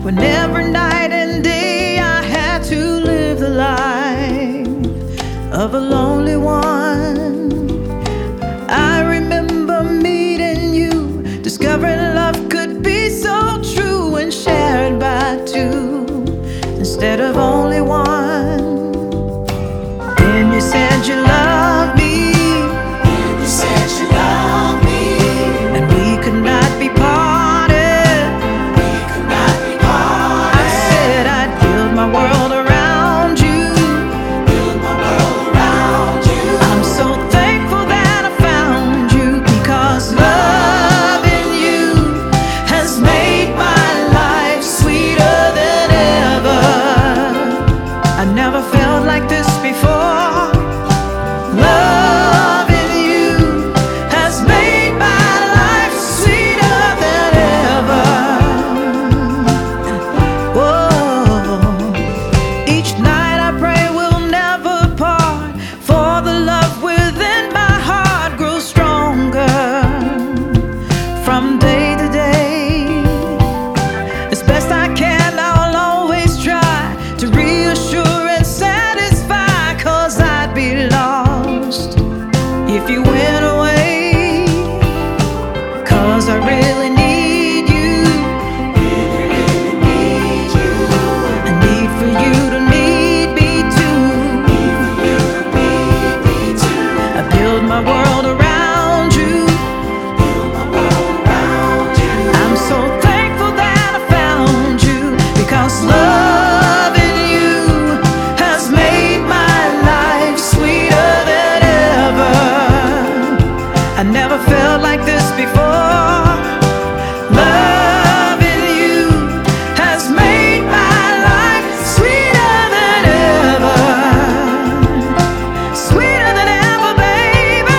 when every night and day I had to live the life of a lonely one. I remember meeting you, discovering love could be so true and shared by two instead of only one. And you said you loved me, And you said you love me, and we could not be parted. we could not be parted. I said I'd build my world around you. Build my world around you. I'm so thankful that I found you, because loving you has made my life sweeter than ever. I never felt like this before. Loving you has made my life sweeter than ever. Whoa. Each night I pray we'll never part, for the love within my heart grows stronger from day to day. As best I can, I'll always try to reassure and satisfy, 'cause I'd be lost if you went away. 'Cause I really need you. I need for you to need me too. I build my world around you. I'm so thankful that I found you, because loving you has made my life sweeter than ever. I never felt like this before. Loving you has made my life sweeter than ever. Sweeter than ever, baby.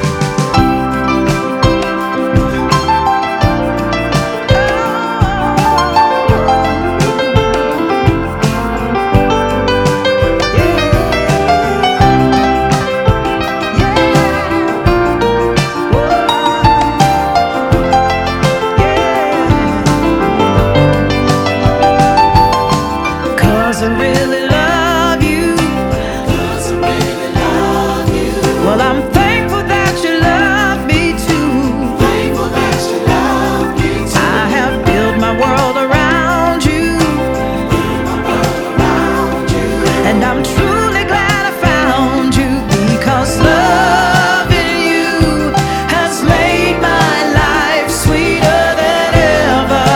Cause I really love you. Cause I really love you. Well, I'm thankful that you love me too. Thankful that you love me too. I have built my world around you, Around you. and I'm truly glad I found you, because loving you has made my life sweeter than ever.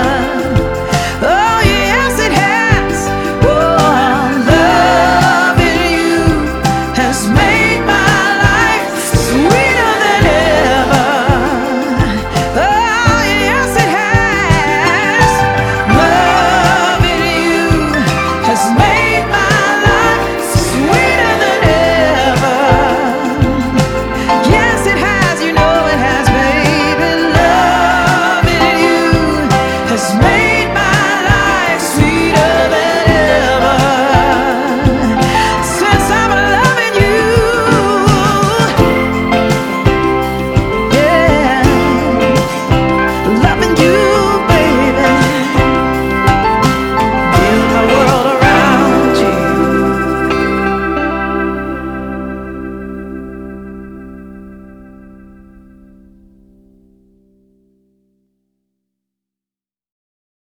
Oh yes, it has. Oh, loving you has made my life sweeter than ever. Oh yes, it has. Loving you has made my life sweeter than ever. Yes, it has. You know it has, baby. Loving you has made my life sweeter.